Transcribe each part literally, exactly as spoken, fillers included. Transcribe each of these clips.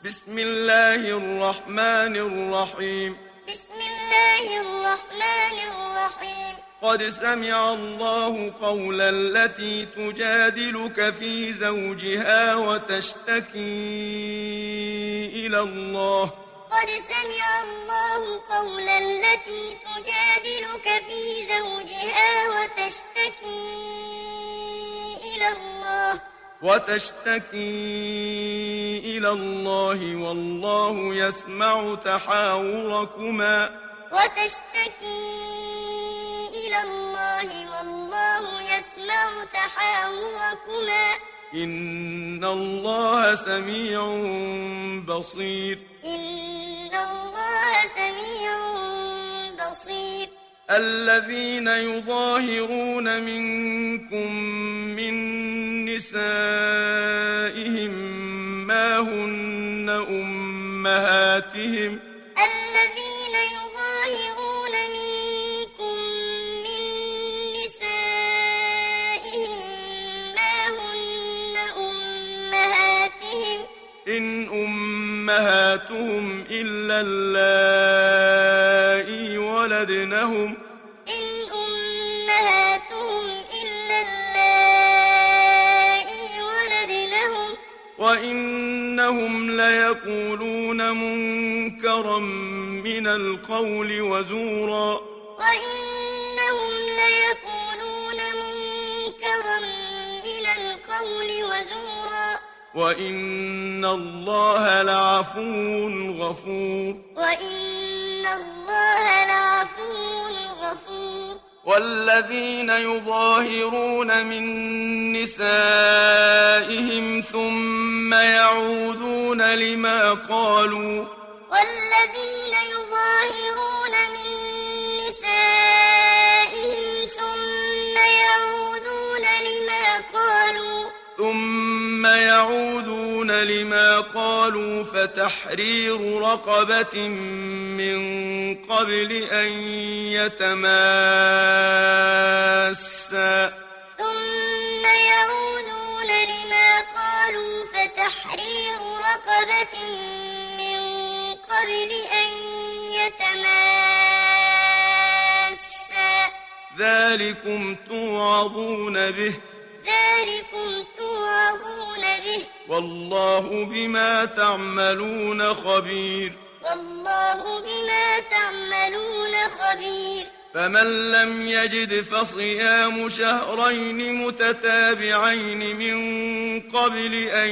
بسم الله الرحمن الرحيم بسم الله الرحمن الرحيم قد سمع الله قول التي تجادلك في زوجها وتشتكي إلى الله قد سمع الله قول التي تجادلك في زوجها وتشتكي إلى الله وتشتكي إلى الله والله يسمع تحاوركما وتشتكي إلى الله والله يسمع تحاوركما إن الله سميع بصير إن الله سميع بصير الذين يظاهرون منكم من نسائهم ما هن أمهاتهم الذين يظاهرون منكم من نسائهم ما هن أمهاتهم إن أمهاتهم إلا اللائي ولدنهم إن أمهاتهم إلا اللائي ولدنهم وإنهم ليقولون منكرا من القول وزورا وإنهم ليقولون منكرا من القول وزورا وإن الله لعفو غفور وإن الله لعفو غفور والذين يظاهرون من نسائهم ثم يعودون لما قالوا والذين يظاهرون من نسائهم ثم يعودون لما قالوا ثم يعودون لما قالوا فتحرير رقبة من قبل أن يتماسا ثم يعودون لما قالوا فتحرير رقبة من قبل أن يتماسا ذلكم توعظون به ذلكم توعظون به والله بما تعملون خبير والله بما تعملون خبير فمن لم يجد فصيام شهرين متتابعين من قبل أن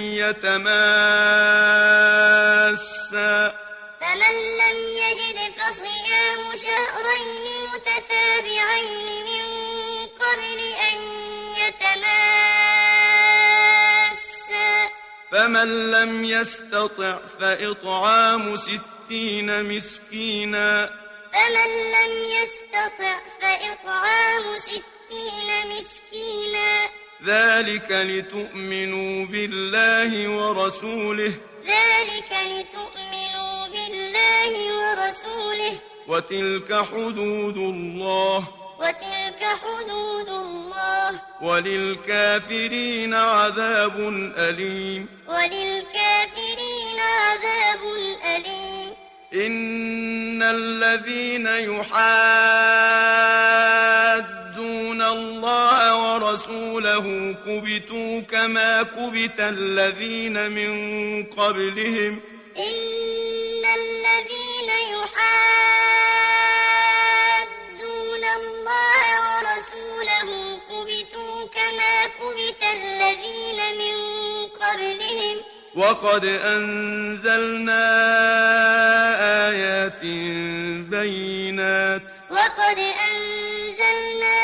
يتماسا فمن لم يجد فصيام شهرين متتابعين من قبل أن يتماسا فمن لم يستطع فإطعام ستين مسكينا فمن لم يستطع فإطعام ستين مسكينا ذلك لتؤمنوا بالله ورسوله ذلك لتؤمنوا بالله ورسوله وتلك حدود الله وتلك حدود الله وللكافرين عذاب أليم وللكافرين عذاب أليم إن الذين يحادون الله ورسوله كبتوا كما كبت الذين من قبلهم إن الذين يحادون الله ورسوله كبتوا كما كبت الذين من قبلهم وقد أنزلنا آيات بينات وقد أنزلنا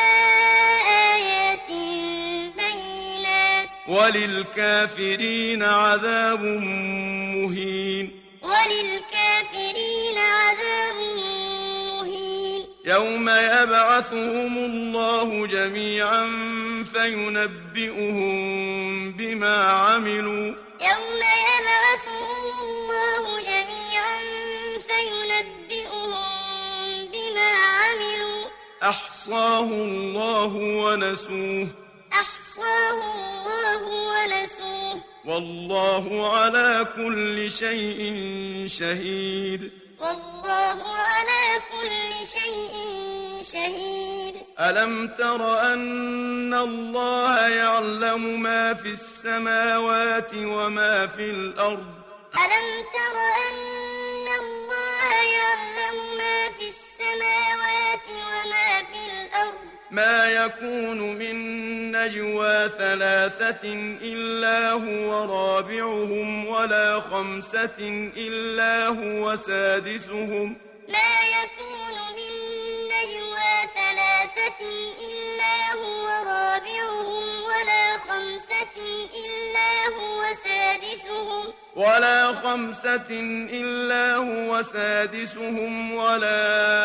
آيات بينات وللكافرين عذاب مهين وللكافرين عذاب مهين يوم يبعثهم الله جميعا فينبئهم بما عملوا يوم يبعثهم الله جميعا فينبئهم بما عملوا أحصاه الله ونسوه أحصاه الله ونسوه والله على كل شيء شهيد والله على كل شيء شهيد ألم تر أن الله يعلم ما في السماوات وما في الأرض ألم تر أن الله يعلم ما في السماوات وما في الأرض ما يكون من نجوى ثلاثة إلا هو رابعهم ولا خمسة إلا هو سادسهم ما يكون من نجوى ثلاثة إلا هو رابعهم ولا خمسة إلا هو سادسهم ولا خمسة إلا هو سادسهم ولا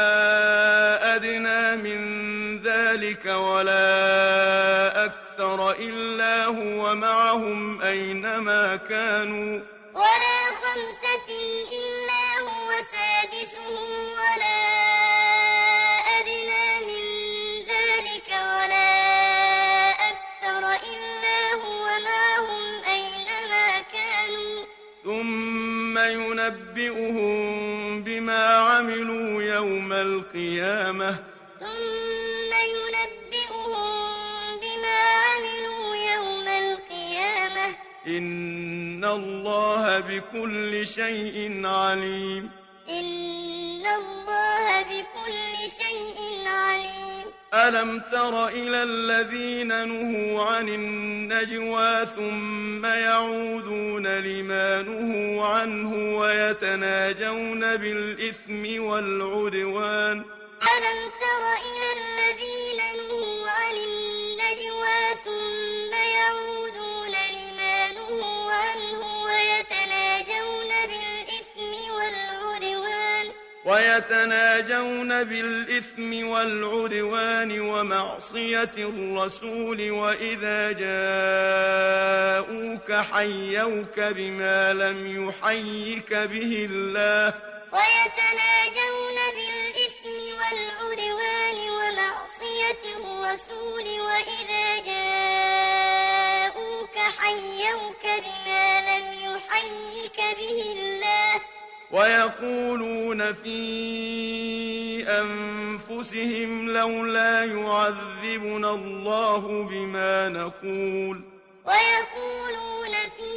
أدنى من ذلك ولا أكثر إلا هو معهم أينما كانوا ولا خمسة إلا هو سادسهم ولا أدنى من ذلك ولا أكثر إلا هو معهم أينما كانوا ثم ينبئهم بما عملوا يوم القيامة ثم ينبئهم بما عملوا يوم القيامة إن الله بكل شيء عليم إن الله بكل شيء عليم ألم تر إلى الذين نهوا عن النجوى ثم يعودون لما نهوا عنه ويتناجون بالإثم والعدوان ألم تر إلى الذين نهوا عن النجوى ثم يعودون لما نهوا عنه ويتناجون بالإثم والعدوان ويتناجون بالإثم والعدوان ومعصية الرسول وإذا جاءوك حيوك بما لم يحيك به الله ويتناجون بالإثم والعدوان ومعصية الرسول وإذا جاءوك حيوك بما لم يحيك به الله ويقولون في أنفسهم لولا يعذبنا الله بما نقول ويقولون في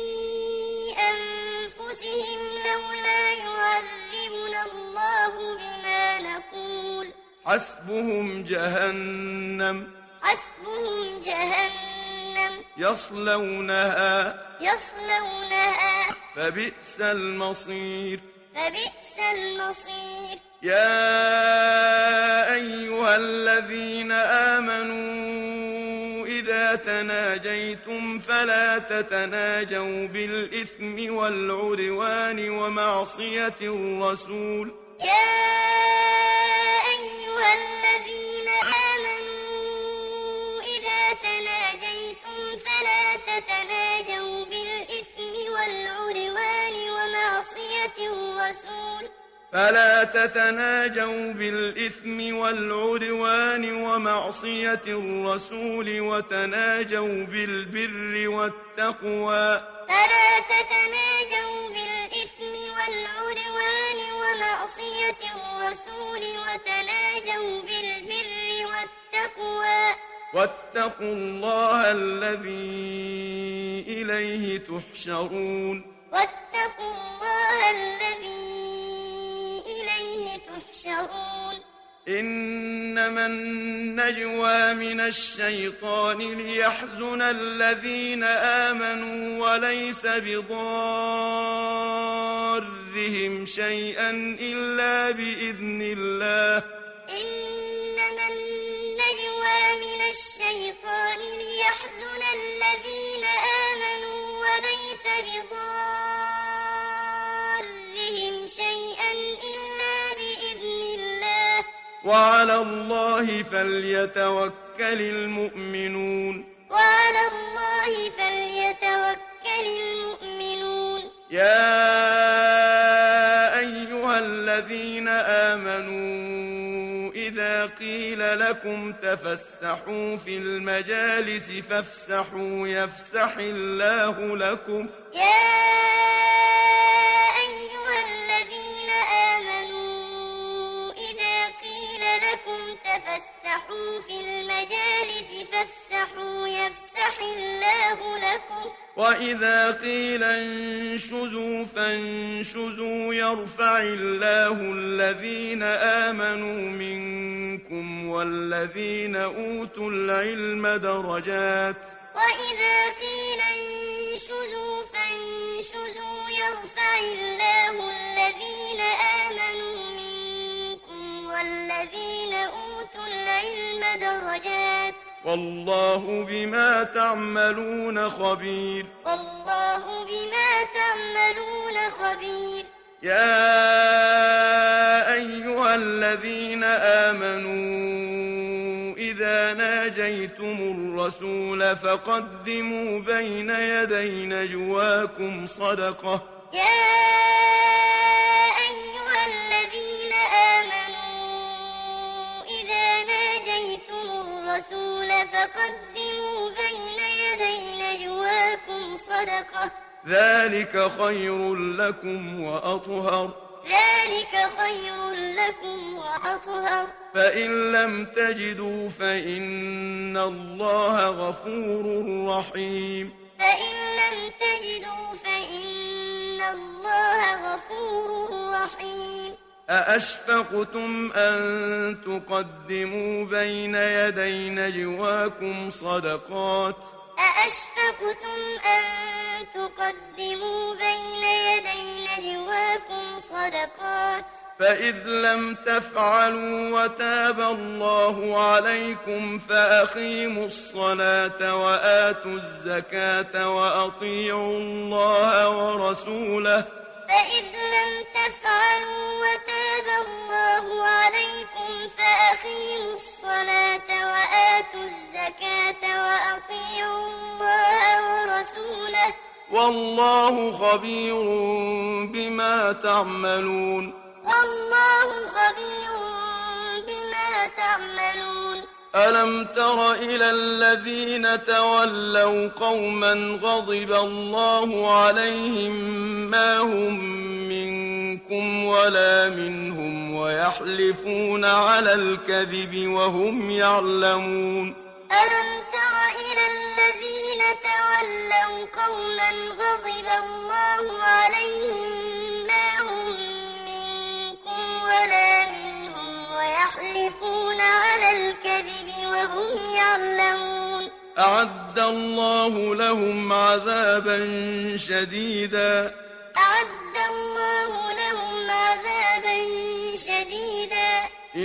أنفسهم لولا يعذبنا الله بما نقول حسبهم جهنم حسبهم جهنم يصلونها يصلونها فبئس المصير فبئس المصير يا أيها الذين آمنوا إذا تناجيتم فلا تتناجوا بالإثم والعدوان ومعصية الرسول يا أيها الذين آمنوا إذا تناجيتم فلا تتناجوا بالإثم والعدوان ومعصية الرسول فلا تتناجوا بالإثم والعدوان ومعصية الرسول وتناجوا بالبر والتقوى فلا تتناجوا بالإثم والعدوان ومعصية الرسول وتناجوا بالبر والتقوى واتقوا الله الذي إليه تحشرون واتقوا الله الذي إليه تحشرون إنما النجوى من الشيطان ليحزن الذين آمنوا وليس بضارهم شيئا إلا بإذن الله إنما النجوى من الشيطان ليحزن الذين آمنوا وليس بضارهم شيئا إلا بإذن الله وعلى الله فليتوكل المؤمنون وعلى الله فليتوكل المؤمنون يا أيها الذين آمنوا إذا إذا قيل لكم تفسحوا في المجالس فافسحوا يفسح الله لكم يا أيها الذين آمنوا إذا قيل لكم تفسحوا في المجالس فافسحوا يفسح الله لكم وإذا قيل انشزوا فانشزوا يرفع الله الذين آمنوا منكم والذين أوتوا العلم درجات وإذا قيل انشزوا فانشزوا يرفع الله الذين آمنوا منكم والذين أوتوا العلم درجات والله بما تعملون خبير والله بما تعملون خبير يا أيها الذين آمنوا إذا ناجيتم الرسول فقدموا بين يدي نجواكم صدقة يا أيها الذين آمنوا إذا ناجيتم الرسول فقدموا بين يدي نجواكم صدقة ذلك خير لكم وأطهر ذلك خير لكم وأطهر فإن لم تجدوا فإن الله غفور رحيم فإن لم تجدوا فإن الله غفور رحيم أأشفقتم أن تقدموا بين يدي نجواكم صدقات أأشفقتم أن تقدموا بين يدي نجواكم صدقات فإذ لم تفعلوا وتاب الله عليكم فأقيموا الصلاة وآتوا الزكاة وأطيعوا الله ورسوله فإذ لم تفعلوا وتاب الله عليكم فأقيموا الصلاة وآتوا الزكاة وأطيعوا الله ورسوله والله خبير بما تعملون والله خبير بما تعملون ألم تر إلى الذين تولوا قوما غضب الله عليهم ما هم منكم ولا منهم ويحلفون على الكذب وهم يعلمون ألم تر إلى الذين تولوا قوما غضب الله عليهم ما هم منكم ولا منهم ويحلفون على الكذب وهم يعلمون أعد الله لهم عذابا شديدا أعد الله لهم عذابا شديدا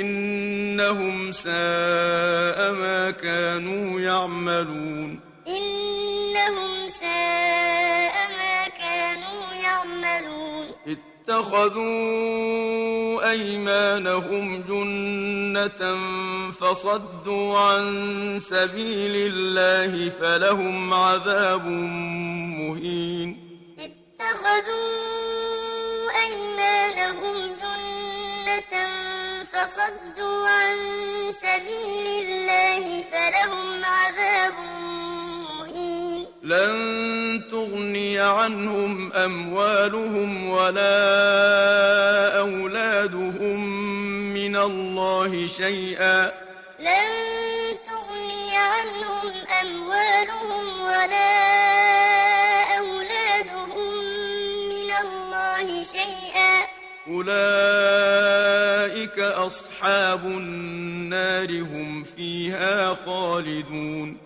إنهم ساء ما كانوا يعملون إنهم ساء ما كانوا يعملون اتخذوا أيمانهم جنة فصدوا عن سبيل الله فلهم عذاب مهين اتخذوا أيمانهم جنة فصدوا عن سبيل الله فلهم عذاب مهين لن تغني عنهم أموالهم ولا أولادهم من الله شيئا لن تغني عنهم أموالهم ولا أولادهم من الله شيئا أولئك أصحاب النار هم فيها خالدون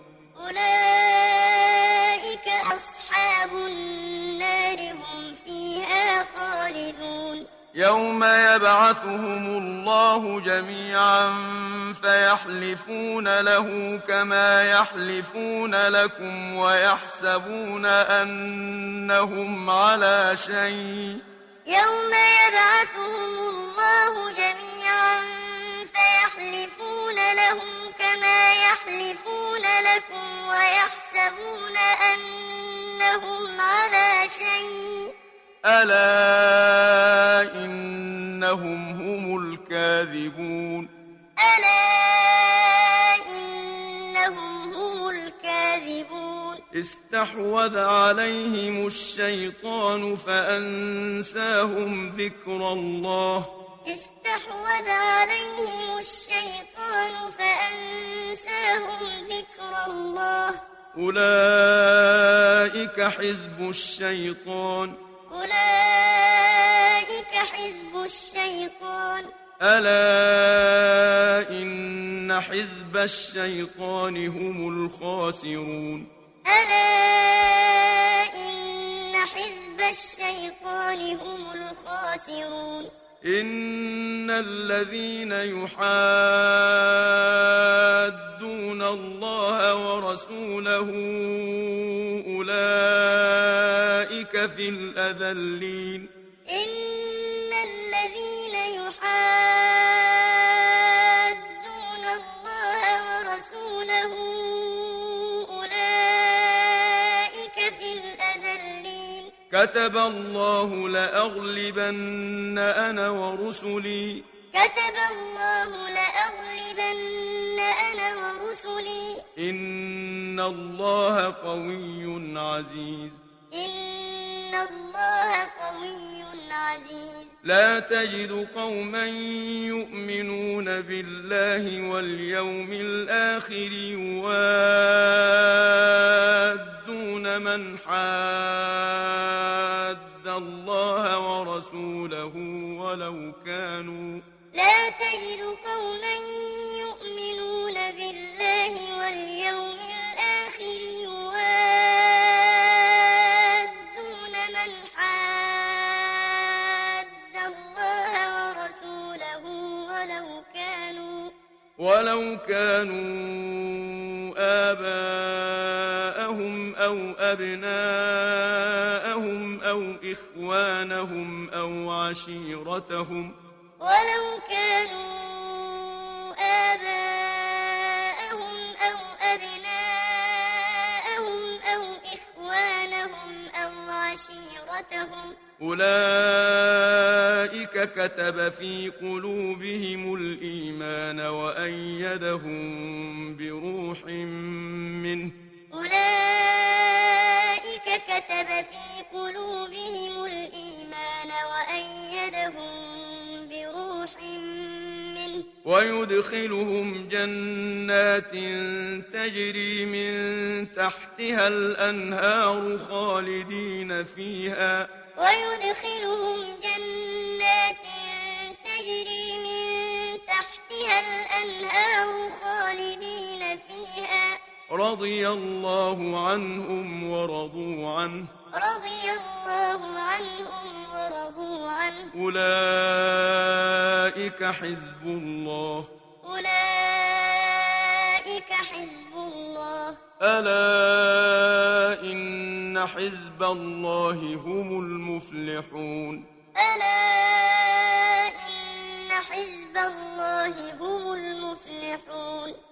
أولئك أصحاب النار هم فيها خالدون يوم يبعثهم الله جميعا فيحلفون له كما يحلفون لكم ويحسبون أنهم على شيء يوم يبعثهم الله جميعا فيحلفون له كما يحلفون لكم ويحسبون أنهم على شيء ألا إنهم هم الكاذبون ألا ألا إنهم هم الكاذبون استحوذ عليهم الشيطان فأنساهم ذكر الله استحوذ عليهم الشيطان فأنساهم ذكر الله أولئك حزب الشيطان أولئك حزب الشيطان ألا إن حزب الشيطان هم الخاسرون ألا إن حزب الشيطان هم الخاسرون إن الذين يحادون الله ورسوله أولئك في الأذلين إن الذين يحادون الله ورسوله أولئك في الأذلين كتب الله لأغلبن أنا ورسلي كتب الله لأغلبن أنا ورسلي إن الله قوي عزيز إن الله قوي عزيز لا تجد قوما يؤمنون بالله واليوم الآخر يوادون من حاد الله ورسوله ولو كانوا لا تجد قوما يؤمنون بالله واليوم الآخر يوادون من حاد الله ورسوله ولو كانوا ولو كانوا آباءهم أو أبناءهم أو إخوانهم أو عشيرتهم ولو كانوا آباءهم أو أبناءهم أو إخوانهم أو عشيرتهم أولئك كتب في قلوبهم الإيمان وأيدهم بروح منه أولئك كتب في قلوبهم الإيمان وأيدهم بروح منه ويدخلهم جنات تجري من تحتها الأنهار خالدين فيها ويدخلهم جنات تجري من تحتها الأنهار خالدين فيها رضي الله عنهم ورضوا عنه رضي الله عنهم ورضوا عنه أولئك حزب الله أولئك حزب الله ألا إن حزب الله هم المفلحون ألا إن حزب الله هم المفلحون